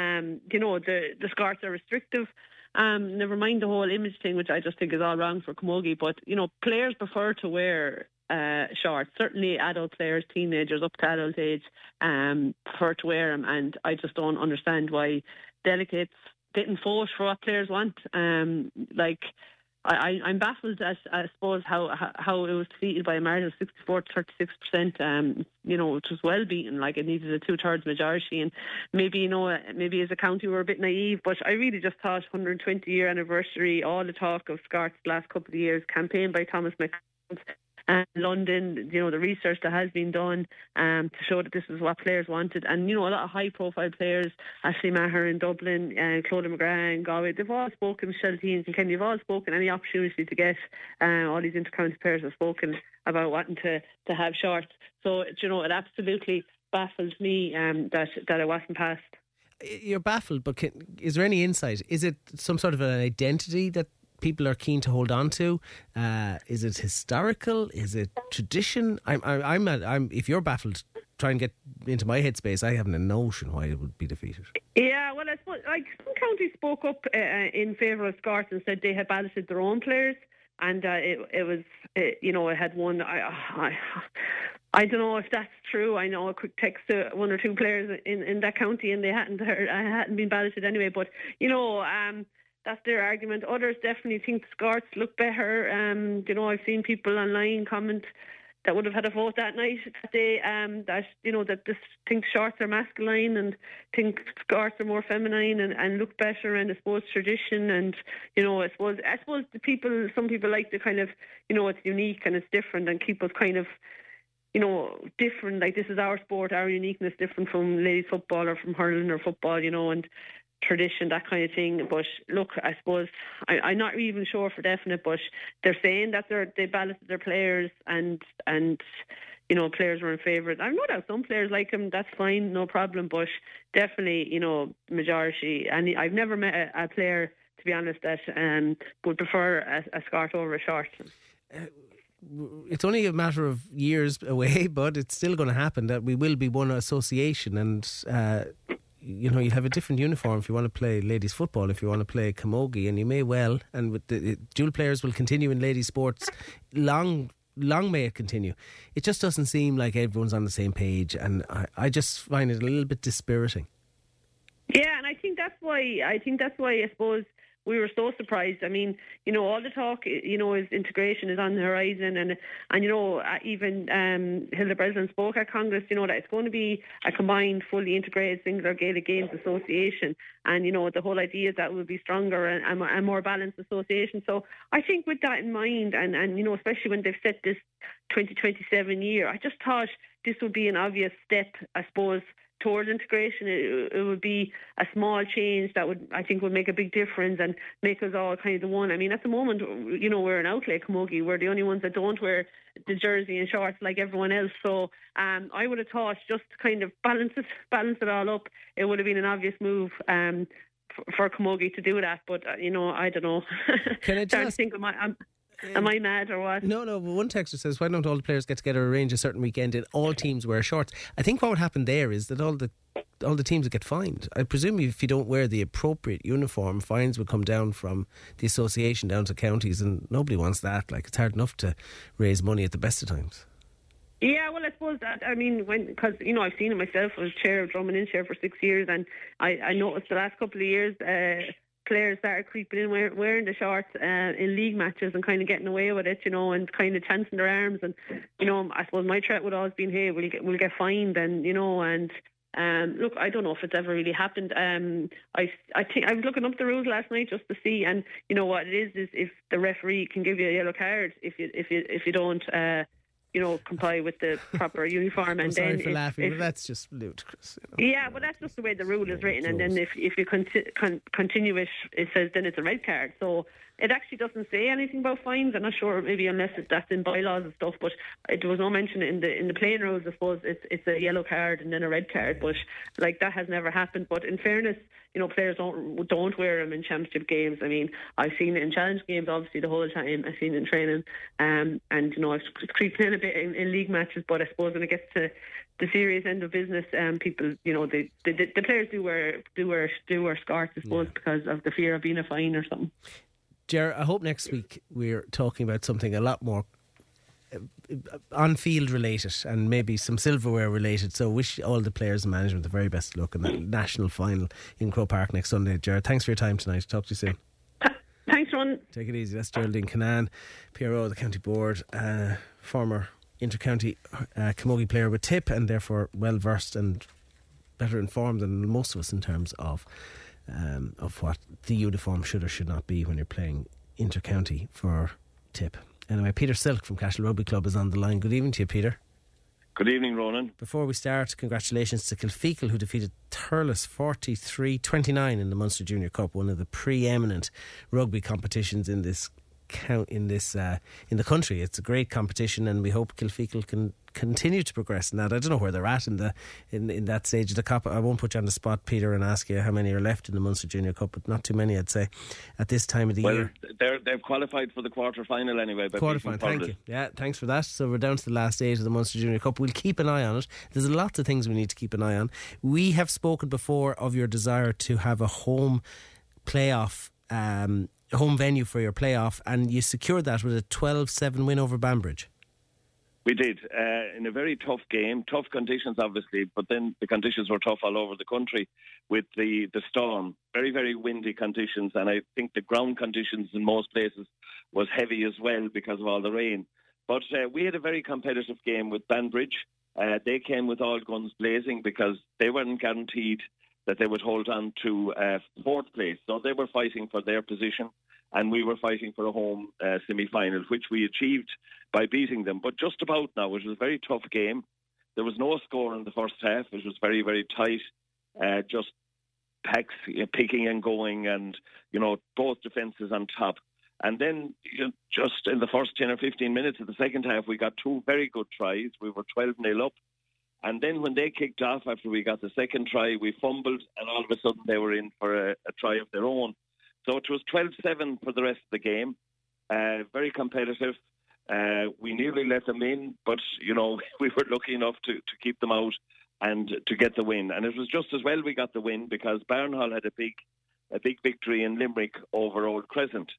J: The skirts are restrictive. Never mind the whole image thing, which I just think is all wrong for camogie. But, you know, players prefer to wear shorts. Certainly adult players, teenagers up to adult age, prefer to wear them. And I just don't understand why delegates didn't vote for what players want. I'm baffled at, I suppose, how it was defeated by a margin of 64 to 36%. It was well beaten. Like, it needed a 2/3 majority, and maybe as a county we're a bit naive. But I really just thought 120-year anniversary, all the talk of Scarts the last couple of years, campaign by Thomas McCown. London, the research that has been done to show that this is what players wanted, and a lot of high-profile players, Ashley Maher in Dublin, Claudia McGrath in Galway, they've all spoken. Michelle Teens and Kenny, they've all spoken. Any opportunity to get all these inter-county players have spoken about wanting to have shorts. So it absolutely baffles me that it wasn't passed.
C: You're baffled, but is there any insight? Is it some sort of an identity that people are keen to hold on to? Is it historical? Is it tradition? I'm. If you're baffled, try and get into my headspace. I haven't a notion why it would be defeated. Yeah, well, I suppose some counties spoke up in favour of Scarts and said they had balloted their own players, and it had won. I don't know if that's true. I know a quick text to 1 or 2 players in that county, and they hadn't been balloted anyway. But
J: that's their argument. Others definitely think the skirts look better. You know, I've seen people online comment that would have had a vote that night, that day, that, you know, that just think shorts are masculine and think skirts are more feminine and look better, and I suppose tradition, and, you know, I suppose some people like to kind of, you know, it's unique and it's different and keep us kind of, you know, different, like this is our sport, our uniqueness, different from ladies football or from hurling or football, you know, and tradition, that kind of thing. But look, I suppose I'm not even sure for definite, but they're saying that they balloted their players and you know, players were in favour. I've no doubt some players like him, that's fine, no problem, but definitely, you know, majority. And I've never met a player, to be honest, that would prefer a skirt over a short.
C: It's only a matter of years away, but it's still going to happen that we will be one association, and you know, you have a different uniform if you want to play ladies football, if you want to play camogie, and you may well, and with the dual players will continue in ladies sports long may it continue. It just doesn't seem like everyone's on the same page, and I just find it a little bit dispiriting. Yeah, and I think that's why I suppose we were so surprised. I mean, you know, all the talk, you know, is integration is on the horizon, and you know, even Hilda Breslin spoke at Congress, you know, that it's going to be a combined, fully integrated Singular Gaelic Games Association, and you know, the whole idea is that it will be stronger and more balanced association. So I think with that in mind, and you know, especially when they've set this 2027 year, I just thought this would be an obvious step, I suppose, towards integration. It would be a small change that would make a big difference and make us all kind of the one. I mean, at the moment, you know, we're an outlet camogie. We're the only ones that don't wear the jersey and shorts like everyone else. So I would have thought just to kind of balance it all up, it would have been an obvious move for camogie to do that. But you know, I don't know. Can I just
J: think am I mad or what?
C: No, but one texter says, why don't all the players get together, arrange a certain weekend and all teams wear shorts? I think what would happen there is that all the teams would get fined. I presume if you don't wear the appropriate uniform, fines would come down from the association down to counties, and nobody wants that. Like, it's hard enough to raise money at the best of times.
J: Yeah, well, I suppose that, I mean, because, you know, I've seen it myself. I was chair of Drummond Inshare for 6 years, and I noticed the last couple of years players started creeping in wearing the shorts in league matches and kind of getting away with it, you know, and kind of chancing their arms. And, you know, I suppose my threat would always been, hey, we'll get fined, and, you know, and look, I don't know if it's ever really happened. I think I was looking up the rules last night just to see, and you know what it is if the referee can give you a yellow card if you don't you know, comply with the proper uniform. And
C: sorry
J: then
C: for laughing, but that's just ludicrous. You know?
J: Yeah, but that's just the way the rule is written. And then if you continue it says then it's a red card. So it actually doesn't say anything about fines. I'm not sure, maybe unless that's in bylaws and stuff. But there was no mention in the playing rules. I suppose it's a yellow card and then a red card. But like that has never happened. But in fairness, you know, players don't wear them in championship games. I mean, I've seen it in challenge games, obviously, the whole time. I've seen it in training, and you know, it's creeping in a bit in league matches. But I suppose when it gets to the serious end of business, people, you know, the players do wear scarves, I suppose, because of the fear of being a fine or something.
C: Ger, I hope next week we're talking about something a lot more on-field related and maybe some silverware related. So wish all the players and management the very best of luck in that national final in Croke Park next Sunday. Ger, thanks for your time tonight. Talk to you soon.
J: Thanks, Ron.
C: Take it easy. That's Geraldine Canaan, PRO of the County Board, former inter-county camogie player with Tip, and therefore well versed and better informed than most of us in terms of what the uniform should or should not be when you're playing inter-county for Tip. Anyway, Peter Silk from Cashel Rugby Club is on the line. Good evening to you, Peter.
K: Good evening, Ronan.
C: Before we start, congratulations to Kilfeacle, who defeated Thurles 43-29 in the Munster Junior Cup, one of the preeminent rugby competitions in this in the country. It's a great competition, and we hope Kilfeacle can continue to progress in that. I don't know where they're at in that stage of the cup. I won't put you on the spot, Peter, and ask you how many are left in the Munster Junior Cup, but not too many, I'd say, at this time of the year.
K: They've qualified for the quarter-final anyway.
C: Quarter-final, thank you. Yeah, thanks for that. So we're down to the last 8 of the Munster Junior Cup. We'll keep an eye on it. There's lots of things we need to keep an eye on. We have spoken before of your desire to have a home playoff, home venue for your playoff, and you secured that with a 12-7 win over Banbridge.
K: We did, in a very tough game, tough conditions obviously, but then the conditions were tough all over the country with the storm. Very, very windy conditions, and I think the ground conditions in most places was heavy as well because of all the rain. But we had a very competitive game with Banbridge. They came with all guns blazing because they weren't guaranteed that they would hold on to fourth place. So they were fighting for their position, and we were fighting for a home semi-final, which we achieved by beating them. But just about now, it was a very tough game. There was no score in the first half. It was very, very tight. Just packs picking and going, and, both defences on top. And then just in the first 10 or 15 minutes of the second half, we got two very good tries. We were 12-0 up. And then when they kicked off after we got the second try, we fumbled, and all of a sudden they were in for a try of their own. So it was 12-7 for the rest of the game. Very competitive. We nearly let them in, but, we were lucky enough to keep them out and to get the win. And it was just as well we got the win because Barnhall had a big victory in Limerick over Old Crescent.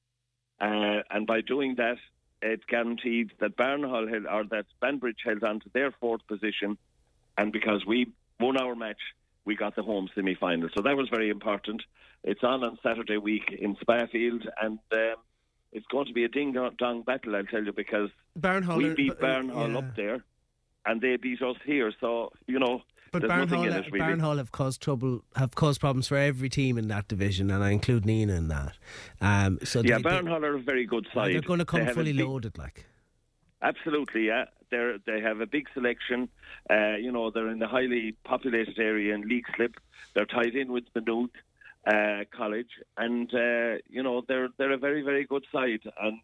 K: And by doing that, it guaranteed that that Banbridge held on to their fourth position. And because we won our match, we got the home semi-final. So that was very important. It's on Saturday week in Spafield, and it's going to be a ding-dong battle, I'll tell you, because we beat Barnhall up there, and they beat us here. So,
C: but
K: there's nothing in it, really.
C: Barnhall have caused problems for every team in that division, and I include Nina in that.
K: Barnhall are a very good side.
C: They're going to come fully loaded, like.
K: Absolutely, yeah. They have a big selection. They're in the highly populated area in Leixlip. They're tied in with Maynooth College, and they're a very, very good side. And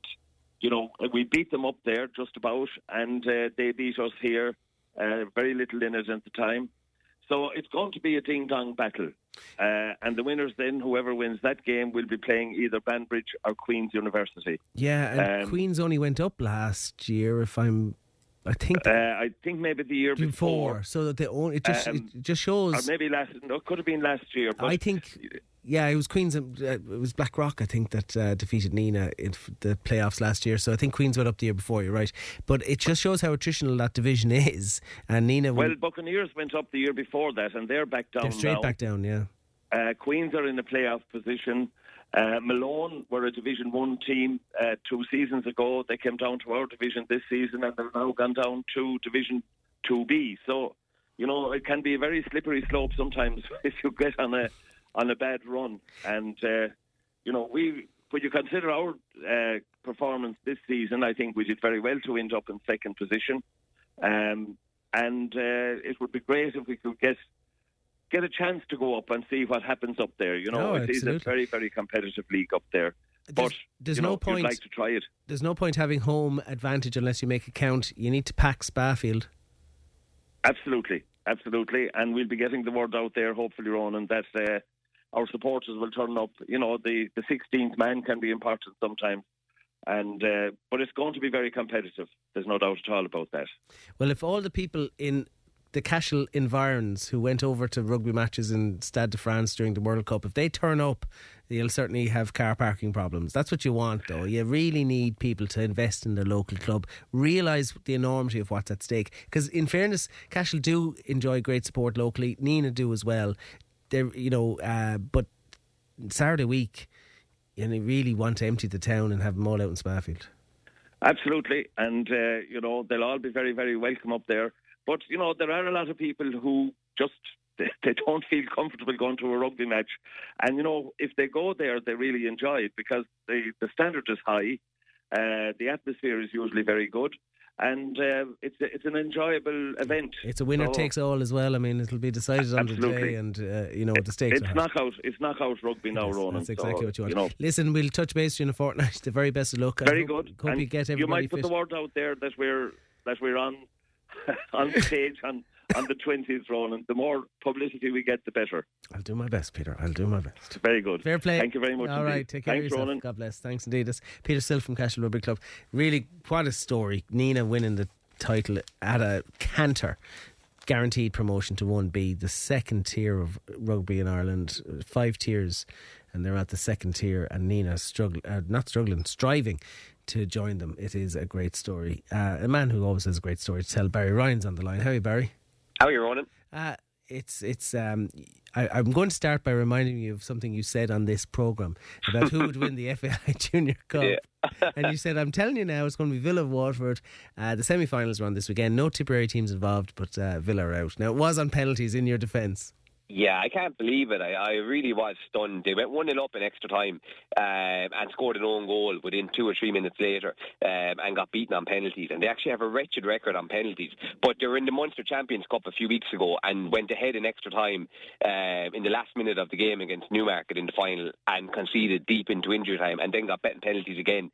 K: we beat them up there just about, and they beat us here. Very little in it at the time. So it's going to be a ding-dong battle. And the winners then, whoever wins that game, will be playing either Banbridge or Queen's University.
C: Yeah, and Queen's only went up last year, I think
K: maybe the year before.
C: So that it just shows.
K: Or maybe it could have been last year. But
C: I think, it was Queen's. It was Blackrock, I think, that defeated Nina in the playoffs last year. So I think Queen's went up the year before. You're right, but it just shows how attritional that division is. And Nina.
K: Buccaneers went up the year before that, and they're back down.
C: They're straight
K: now.
C: Back down. Yeah.
K: Queen's are in a playoff position. Malone were a Division 1 team 2 seasons ago. They came down to our division this season, and they've now gone down to Division 2B. So, it can be a very slippery slope sometimes if you get on a bad run. And, when you consider our performance this season, I think we did very well to end up in second position. And it would be great if we could get a chance to go up and see what happens up there. It is a very, very competitive league up there.
C: There's no point.
K: You'd like to try it.
C: There's no point having home advantage unless you make it count. You need to pack Spafield.
K: Absolutely. And we'll be getting the word out there, hopefully, Ronan, that our supporters will turn up. The 16th man can be important sometimes. But it's going to be very competitive. There's no doubt at all about that.
C: Well, if all the people in the Cashel environs who went over to rugby matches in Stade de France during the World Cup, if they turn up, you'll certainly have car parking problems. That's what you want, though. You really need people to invest in their local club, realise the enormity of what's at stake. Because in fairness, Cashel do enjoy great support locally. Nina do as well. But Saturday week, you really want to empty the town and have them all out in Spafield.
K: Absolutely, and they'll all be very, very welcome up there. But, there are a lot of people who just, they don't feel comfortable going to a rugby match. And, if they go there, they really enjoy it because the standard is high. The atmosphere is usually very good. And it's an enjoyable event.
C: It's a winner takes all as well. I mean, it'll be decided on the day, and the stakes are high.
K: It's knockout rugby now, Ronan.
C: That's exactly what you want. Listen, we'll touch base in a fortnight. The very best of luck.
K: Very good.
C: Hope you get everybody
K: you might put
C: fit.
K: the word out there that we're on stage on the 20th, Ronan. The more publicity we get, the better.
C: I'll do my best, Peter. I'll do my best.
K: Very good.
C: Fair play.
K: Thank you very much.
C: All right, take care of yourself.
K: Ronan.
C: God bless. Thanks indeed. That's Peter Still from Cashel Rugby Club. Really, what a story. Nina winning the title at a canter. Guaranteed promotion to 1B, the second tier of rugby in Ireland. 5 tiers, and they're at the second tier. And Nina striving to join them. It is a great story. A man who always has a great story to tell. Barry Ryan's on the line. How are you, Barry?
L: How are you, Ronan?
C: I'm going to start by reminding you of something you said on this programme about who would win the FAI Junior Cup. Yeah. And you said, I'm telling you now, it's going to be Villa of Waterford. The semi-finals are on this weekend. No Tipperary teams involved, but Villa are out. Now, it was on penalties in your defence.
L: Yeah, I can't believe it. I really was stunned. They went 1-0 up in extra time and scored an own goal within 2 or 3 minutes later and got beaten on penalties. And they actually have a wretched record on penalties. But they were in the Munster Champions Cup a few weeks ago and went ahead in extra time in the last minute of the game against Newmarket in the final and conceded deep into injury time and then got beaten penalties again.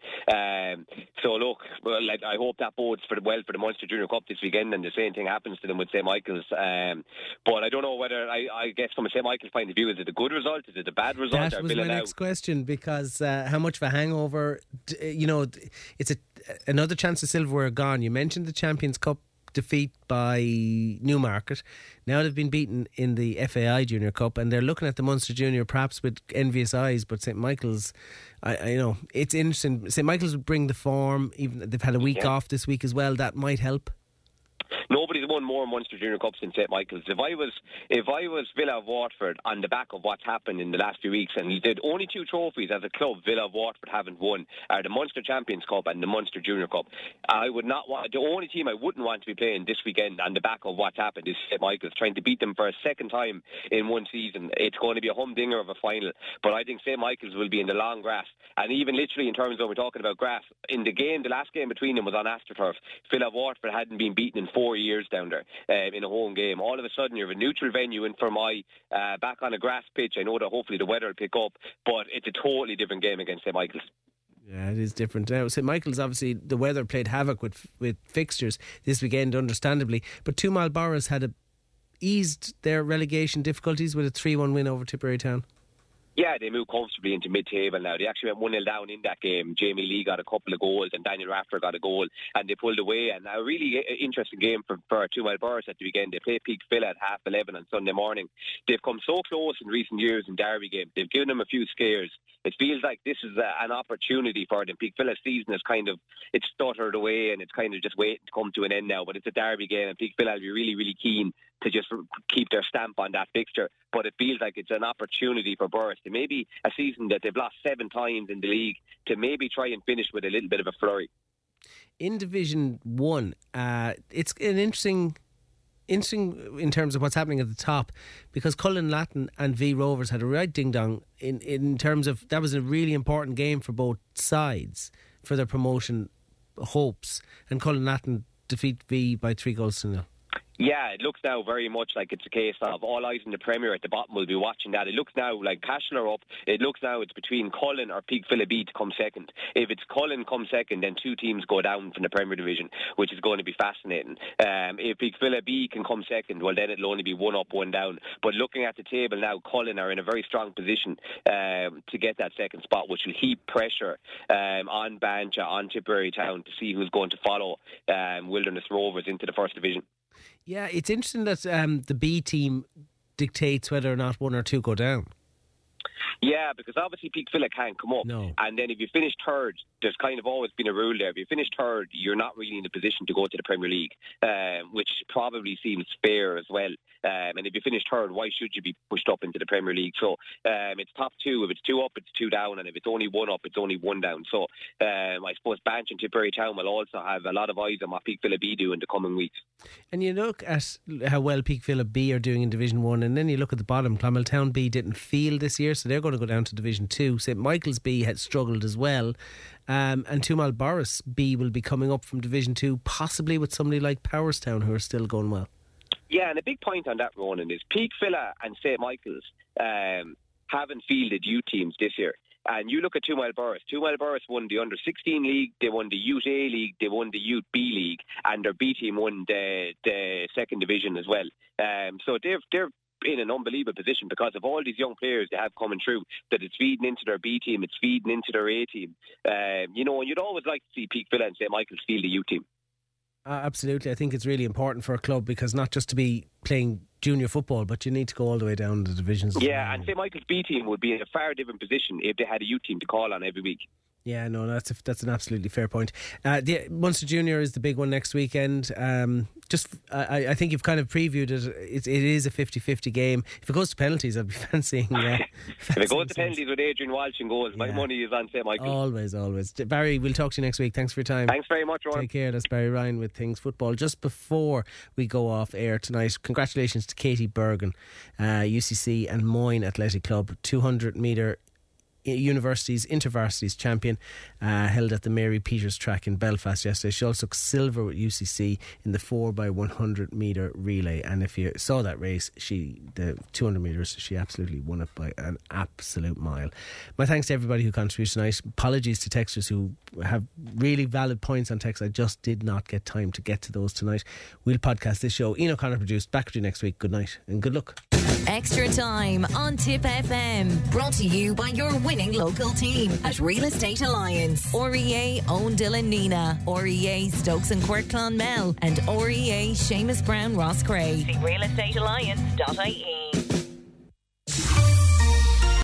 L: So look, I hope that bodes for the Munster Junior Cup this weekend and the same thing happens to them with St. Michael's. But I don't know whether I guess from a St. Michael's point of view, is it a good result? Is it a bad result?
C: That was my next question, because how much of a hangover, it's another chance of silverware gone. You mentioned the Champions Cup defeat by Newmarket. Now they've been beaten in the FAI Junior Cup and they're looking at the Munster Junior perhaps with envious eyes, but St. Michael's, I know, it's interesting. St. Michael's would bring the form, even they've had a week off this week as well. That might help.
L: Nobody's won more Munster Junior Cups than St. Michael's. If I was Villa of Waterford on the back of what's happened in the last few weeks, and the only 2 trophies as a club Villa of Waterford haven't won are the Munster Champions Cup and the Munster Junior Cup. I would not want, the only team I wouldn't want to be playing this weekend on the back of what's happened is St. Michael's, trying to beat them for a second time in one season. It's going to be a humdinger of a final, but I think St. Michael's will be in the long grass. And even literally in terms of we're talking about grass, in the last game between them was on AstroTurf. Villa of Waterford hadn't been beaten in 4 years down there in a home game. All of a sudden you have a neutral venue in Fermoy, back on a grass pitch. I know that hopefully the weather will pick up, but it's a totally different game against St. Michael's.
C: Yeah, it is different. Now, St. Michael's, obviously, the weather played havoc with fixtures this weekend, understandably, but Two Mile Boroughs had eased their relegation difficulties with a 3-1 win over Tipperary Town.
L: Yeah, they moved comfortably into mid-table now. They actually went 1-0 down in that game. Jamie Lee got a couple of goals and Daniel Rafter got a goal and they pulled away. And a really interesting game for Two Mile Boroughs at the weekend. They play Peak Villa at 11:30 on Sunday morning. They've come so close in recent years in derby games. They've given them a few scares. It feels like this is an opportunity for them. Peak Villa's season is it's stuttered away and it's kind of just waiting to come to an end now. But it's a derby game and Peak Villa will be really, really keen to just keep their stamp on that fixture. But it feels like it's an opportunity for Boroughs to maybe a season that they've lost 7 times in the league to maybe try and finish with a little bit of a flurry.
C: In Division 1, it's an interesting in terms of what's happening at the top, because Cullen Latin and V Rovers had a right ding-dong in terms of that was a really important game for both sides for their promotion hopes, and Cullen Latin defeat V by 3-0.
L: Yeah, it looks now very much like it's a case of all eyes in the Premier at the bottom will be watching that. It looks now like Cashel are up. It looks now it's between Cullen or Peak Villa B to come second. If it's Cullen come second, then 2 teams go down from the Premier Division, which is going to be fascinating. If Peak Villa B can come second, well then it'll only be 1 up, 1 down. But looking at the table now, Cullen are in a very strong position to get that second spot, which will heap pressure on Bancha, on Tipperary Town to see who's going to follow Wilderness Rovers into the First Division.
C: Yeah, it's interesting that the B team dictates whether or not 1 or 2 go down.
L: Yeah, because obviously Peak Villa can't come up.
C: No.
L: And then if you finish third, there's kind of always been a rule there. If you finish third, you're not really in the position to go to the Premier League, which probably seems fair as well. And if you finish third, why should you be pushed up into the Premier League? So it's top 2. If it's 2 up, it's 2 down. And if it's only 1 up, it's only 1 down. So I suppose Banch and Tipperary Town will also have a lot of eyes on what Peak Villa B do in the coming weeks.
C: And you look at how well Peak Villa B are doing in Division 1, and then you look at the bottom. Clonmel B didn't field this year, so they're going to go down to Division 2. St. Michael's B had struggled as well. And Two Mile Boroughs B will be coming up from Division 2, possibly with somebody like Powerstown, who are still going well.
L: Yeah, and a big point on that, Ronan, is Peak Villa and St. Michael's haven't fielded youth teams this year. And you look at Two Mile Boroughs. Two Mile Boroughs won the Under-16 league, they won the Youth A league, they won the Youth B league, and their B team won the second division as well. So they're in an unbelievable position because of all these young players they have coming through, that it's feeding into their B team, it's feeding into their A team. And you'd always like to see Peak Villa and St. Michael's field the youth team.
C: Absolutely. I think it's really important for a club, because not just to be playing junior football, but you need to go all the way down the divisions.
L: Yeah, and St. Michael's B team would be in a far different position if they had a youth team to call on every week.
C: Yeah, no, that's an absolutely fair point. The Munster Junior is the big one next weekend. I think you've kind of previewed it. It is a 50-50 game. If it goes to penalties, I'd be fancying.
L: If it goes to penalties with Adrian Walsh and goals, my money is on St. Michael.
C: Always. Barry, we'll talk to you next week. Thanks for your time.
L: Thanks very much, Ronan.
C: Take care. That's Barry Ryan with Things Football. Just before we go off air tonight, congratulations to Katie Bergen, UCC and Moyne Athletic Club, 200 metre Universities InterVarsities champion, held at the Mary Peters track in Belfast yesterday. She also took silver with UCC in the 4x100 metre relay, and if you saw that race, the 200 metres, she absolutely won it by an absolute mile. My thanks to everybody who contributed tonight. Apologies to texters who have really valid points on text. I just did not get time to get to those tonight. We'll podcast this show. Ian O'Connor produced. Back with you next week. Good night and good luck.
B: Extra time on Tip FM, brought to you by your winning local team at Real Estate Alliance. REA own Dylan Nina, REA Stokes and Quirk Clonmel, and REA Seamus Brown Ross Cray. See realestatealliance.ie.